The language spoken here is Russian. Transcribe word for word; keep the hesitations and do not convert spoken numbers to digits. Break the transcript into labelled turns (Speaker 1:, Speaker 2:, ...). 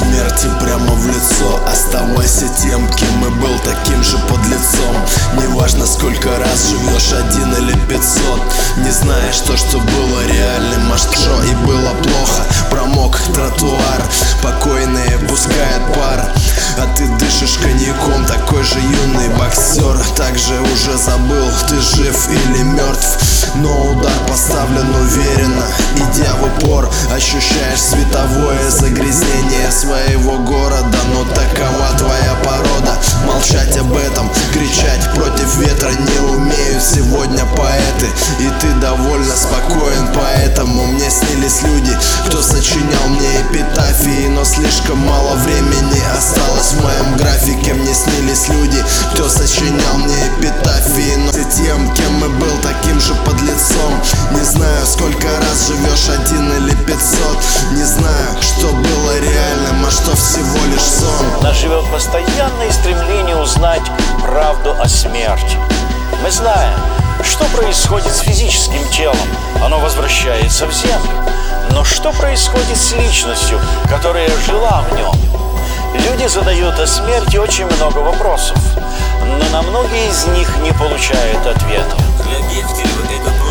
Speaker 1: смерти прямо в лицо. Оставайся тем, кем и был, таким же подлецом. Неважно, сколько раз живешь, один или пятьсот. Не знаешь то, что было реальным, а что и было плохо. Промок тротуар, покойные пускают пар, а ты дышишь коньяком, такой же юный боксер. Также уже забыл, ты жив или мертв, но удар поставлен уверенно, идя в упор. Ощущаешь световое загрязнение своего города, но такова твоя порода. Молчать об этом, кричать против ветра не умеют сегодня поэты. И ты довольно спокоен, поэтому мне снились люди, кто сочинял мне эпитафии, но слишком мало времени осталось в моем графике. Мне снились люди, кто сочинял мне эпитафии, но ты тем, кем и был, таким же подлецом. Не знаю, сколько раз живешь, один или пятьсот. Не знаю, что было реальным, а что всего лишь сон.
Speaker 2: Нас живет постоянное стремление узнать правду о смерти. Мы знаем, что происходит с физическим телом. Оно возвращается в землю. Но что происходит с личностью, которая жила в нем? Люди задают о смерти очень много вопросов, но на многие из них не получают ответов.